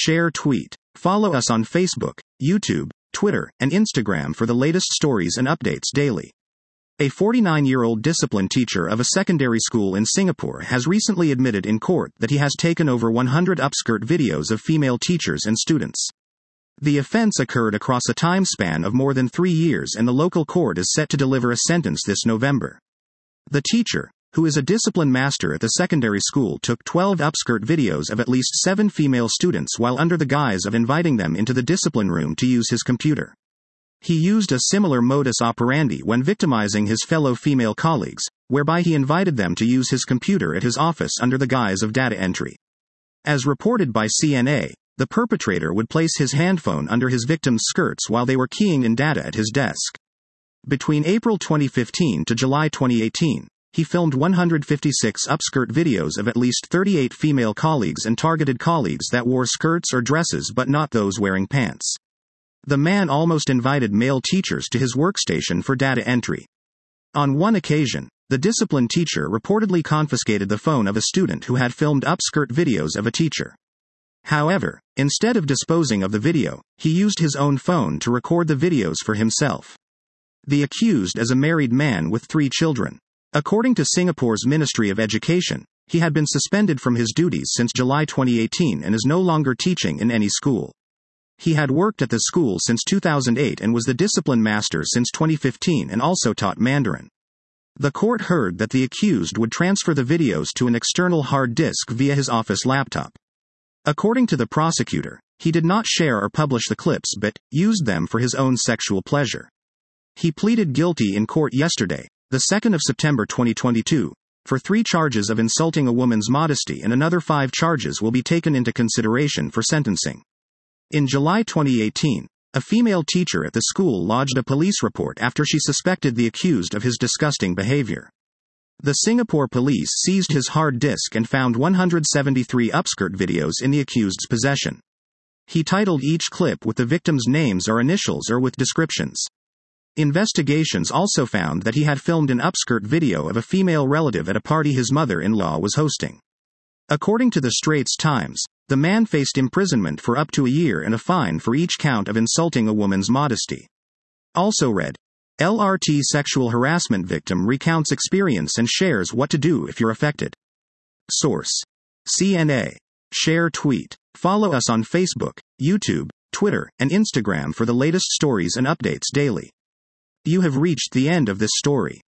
share, tweet. Follow us on Facebook, YouTube, Twitter, and Instagram for the latest stories and updates daily. A 49-year-old discipline teacher of a secondary school in Singapore has recently admitted in court that he has taken over 100 upskirt videos of female teachers and students. The offense occurred across a time span of more than 3 years, and the local court is set to deliver a sentence this November. The teacher, who is a discipline master at the secondary school, took 12 upskirt videos of at least 7 female students while under the guise of inviting them into the discipline room to use his computer. He used a similar modus operandi when victimizing his fellow female colleagues, whereby he invited them to use his computer at his office under the guise of data entry. As reported by CNA, the perpetrator would place his handphone under his victim's skirts while they were keying in data at his desk. Between April 2015 to July 2018, he filmed 156 upskirt videos of at least 38 female colleagues and targeted colleagues that wore skirts or dresses but not those wearing pants. The man almost invited male teachers to his workstation for data entry. On one occasion, the discipline teacher reportedly confiscated the phone of a student who had filmed upskirt videos of a teacher. However, instead of disposing of the video, he used his own phone to record the videos for himself. The accused is a married man with 3 children. According to Singapore's Ministry of Education, he had been suspended from his duties since July 2018 and is no longer teaching in any school. He had worked at the school since 2008 and was the discipline master since 2015 and also taught Mandarin. The court heard that the accused would transfer the videos to an external hard disk via his office laptop. According to the prosecutor, he did not share or publish the clips but used them for his own sexual pleasure. He pleaded guilty in court yesterday, the 2nd of September 2022, for 3 charges of insulting a woman's modesty, and another 5 charges will be taken into consideration for sentencing. In July 2018, a female teacher at the school lodged a police report after she suspected the accused of his disgusting behavior. The Singapore police seized his hard disk and found 173 upskirt videos in the accused's possession. He titled each clip with the victim's names or initials or with descriptions. Investigations also found that he had filmed an upskirt video of a female relative at a party his mother-in-law was hosting. According to the Straits Times, the man faced imprisonment for up to a year and a fine for each count of insulting a woman's modesty. Also read, LRT sexual harassment victim recounts experience and shares what to do if you're affected. Source: CNA. Share, tweet. Follow us on Facebook, YouTube, Twitter, and Instagram for the latest stories and updates daily. You have reached the end of this story.